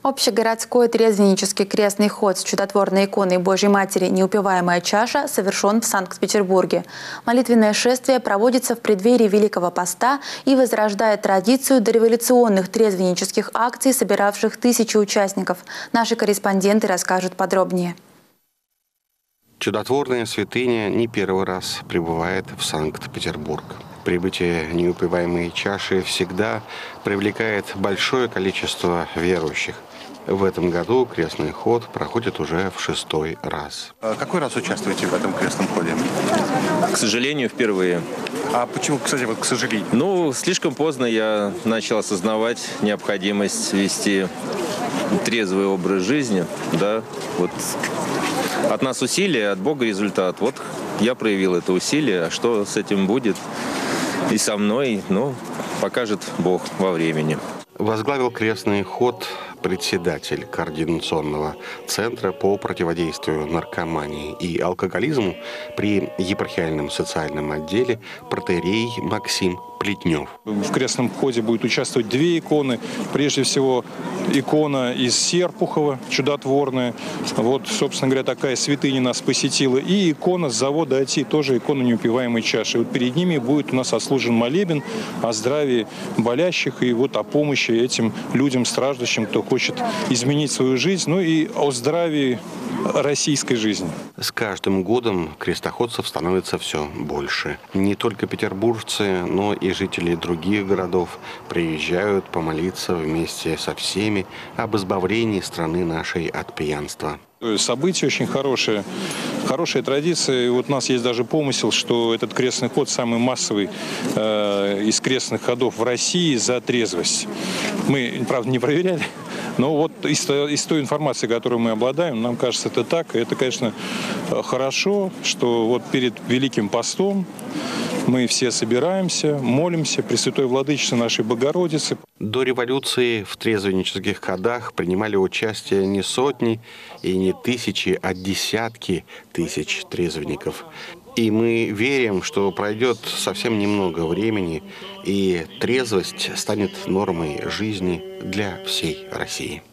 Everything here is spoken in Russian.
Общегородской трезвеннический крестный ход с чудотворной иконой Божьей Матери «Неупиваемая чаша» совершен в Санкт-Петербурге. Молитвенное шествие проводится в преддверии Великого Поста и возрождает традицию дореволюционных трезвеннических акций, собиравших тысячи участников. Наши корреспонденты расскажут подробнее. Чудотворная святыня не первый раз прибывает в Санкт-Петербург. Прибытие неупиваемой чаши всегда привлекает большое количество верующих. В этом году крестный ход проходит уже в 6-й раз. Какой раз участвуете в этом крестном ходе? К сожалению, впервые. А почему, кстати, вот к сожалению? Ну, слишком поздно я начал осознавать необходимость вести трезвый образ жизни. Да, вот от нас усилия, от Бога результат. Вот я проявил это усилие, а что с этим будет и со мной, ну, покажет Бог во времени. Возглавил крестный ход председатель Координационного центра по противодействию наркомании и алкоголизму при епархиальном социальном отделе протоиерей Максим Плетнев. В крестном ходе будет участвовать 2 иконы. Прежде всего, икона из Серпухова, чудотворная. Вот, собственно говоря, такая святыня нас посетила. И икона с завода АТИ, тоже икона неупиваемой чаши. Вот перед ними будет у нас отслужен молебен о здравии болящих и вот о помощи этим людям, страждущим, кто хочет изменить свою жизнь, ну и о здравии российской жизни. С каждым годом крестоходцев становится все больше. Не только петербуржцы, но и жители других городов приезжают помолиться вместе со всеми об избавлении страны нашей от пьянства. Событие очень хорошее, хорошая традиция. И вот у нас есть даже помысел, что этот крестный ход самый массовый из крестных ходов в России за трезвость. Мы, правда, не проверяли, но вот из той информации, которой мы обладаем, нам кажется, это так. И это, конечно, хорошо, что вот перед Великим Постом мы все собираемся, молимся Пресвятой Владычице нашей Богородицы. До революции в трезвеннических ходах принимали участие не сотни и не тысячи, а десятки тысяч трезвенников. И мы верим, что пройдет совсем немного времени, и трезвость станет нормой жизни для всей России.